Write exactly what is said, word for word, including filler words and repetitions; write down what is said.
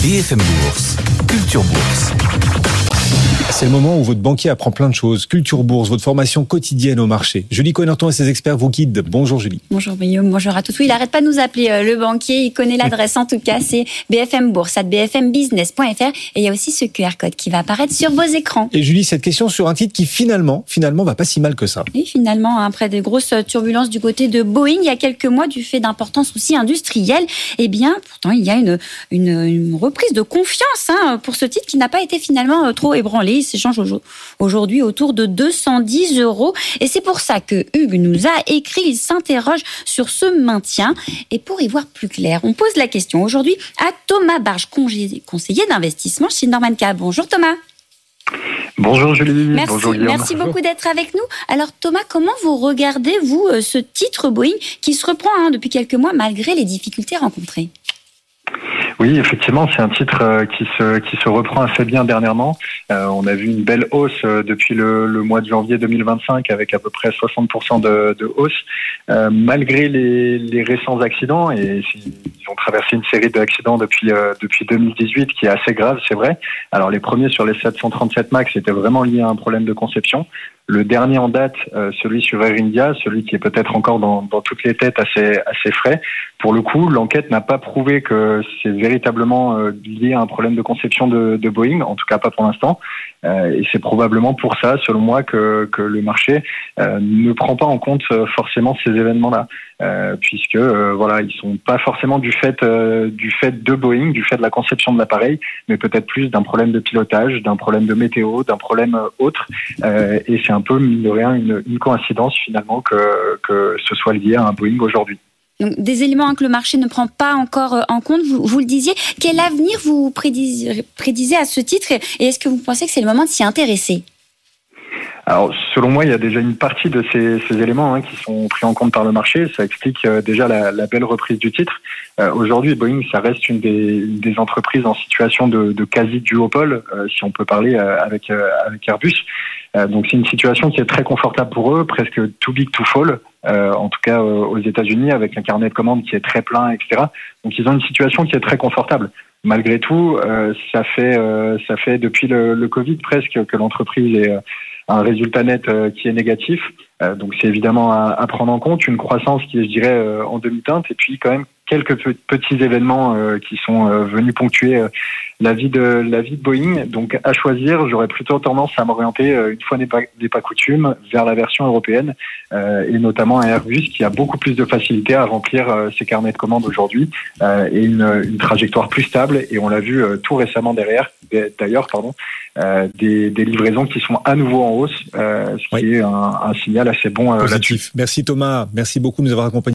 B F M Bourse, Culture Bourse. C'est le moment où votre banquier apprend plein de choses. Culture Bourse, votre formation quotidienne au marché. Julie Cohen-Arton et ses experts vous guident. Bonjour Julie. Bonjour Guillaume, bonjour à tous. Oui, il n'arrête pas de nous appeler euh, le banquier. Il connaît l'adresse en tout cas. C'est B F M Bourse arobase b f m business point f r. Et il y a aussi ce Q R code qui va apparaître sur vos écrans. Et Julie, cette question sur un titre qui finalement, finalement, va pas si mal que ça. Oui, finalement, après des grosses turbulences du côté de Boeing, il y a quelques mois, du fait d'importants soucis industriels, eh bien, pourtant, il y a une, une, une reprise de confiance hein, pour ce titre qui n'a pas été finalement trop ébranlé. Il s'échange aujourd'hui autour de deux cent dix euros. Et c'est pour ça que Hugues nous a écrit, il s'interroge sur ce maintien. Et pour y voir plus clair, on pose la question aujourd'hui à Thomas Barge, conseiller d'investissement chez Norman Cap. Bonjour Thomas. Bonjour Julie, merci, bonjour Guillaume. Merci beaucoup d'être avec nous. Alors Thomas, comment vous regardez, vous, ce titre Boeing qui se reprend hein, depuis quelques mois malgré les difficultés rencontrées ? Oui, effectivement, c'est un titre euh, qui se qui se reprend assez bien dernièrement. Euh, on a vu une belle hausse euh, depuis le, le mois de janvier deux mille vingt-cinq avec à peu près soixante pour cent de, de hausse, euh, malgré les, les récents accidents. Et ils ont traversé une série d'accidents depuis euh, depuis deux mille dix-huit qui est assez grave, c'est vrai. Alors les premiers sur les sept cent trente-sept MAX étaient vraiment liés à un problème de conception. Le dernier en date, euh, celui sur Air India, celui qui est peut-être encore dans, dans toutes les têtes assez, assez frais. Pour le coup, l'enquête n'a pas prouvé que c'est véritablement euh, lié à un problème de conception de, de Boeing, en tout cas pas pour l'instant. Euh, et c'est probablement pour ça, selon moi, que, que le marché euh, ne prend pas en compte euh, forcément ces événements-là, euh, puisque euh, voilà, ils sont pas forcément du fait euh, du fait de Boeing, du fait de la conception de l'appareil, mais peut-être plus d'un problème de pilotage, d'un problème de météo, d'un problème euh, autre. Euh, et c'est un peu mine de rien une, une coïncidence finalement que que ce soit lié à un Boeing aujourd'hui. Donc, des éléments hein, que le marché ne prend pas encore en compte, vous, vous le disiez. Quel avenir vous prédisez, prédisez à ce titre et est-ce que vous pensez que c'est le moment de s'y intéresser ? Alors, selon moi, il y a déjà une partie de ces, ces éléments hein, qui sont pris en compte par le marché. Ça explique euh, déjà la, la belle reprise du titre. Euh, aujourd'hui, Boeing, ça reste une des, une des entreprises en situation de, de quasi-duopole, euh, si on peut parler euh, avec, euh, avec Airbus. Euh, donc, c'est une situation qui est très confortable pour eux, presque too big to fall, euh, en tout cas euh, aux États-Unis, avec un carnet de commandes qui est très plein, et cetera. Donc, ils ont une situation qui est très confortable. Malgré tout, euh, ça fait euh, ça fait depuis le, le Covid presque que l'entreprise est euh, un résultat net euh, qui est négatif. Euh, donc c'est évidemment à, à prendre en compte, une croissance qui est, je dirais, euh, en demi-teinte, et puis quand même quelques petits événements euh, qui sont euh, venus ponctuer euh, la vie de la vie de Boeing. Donc à choisir, j'aurais plutôt tendance à m'orienter euh, une fois n'est pas n'est pas coutume vers la version européenne euh, et notamment un Airbus qui a beaucoup plus de facilité à remplir euh, ses carnets de commandes aujourd'hui euh, et une, une trajectoire plus stable. Et on l'a vu euh, tout récemment derrière, d'ailleurs, pardon, euh, des, des livraisons qui sont à nouveau en hausse, euh, ce qui oui. est un, un signal assez bon euh, positif. Là-dessus. Merci Thomas, merci beaucoup de nous avoir accompagnés.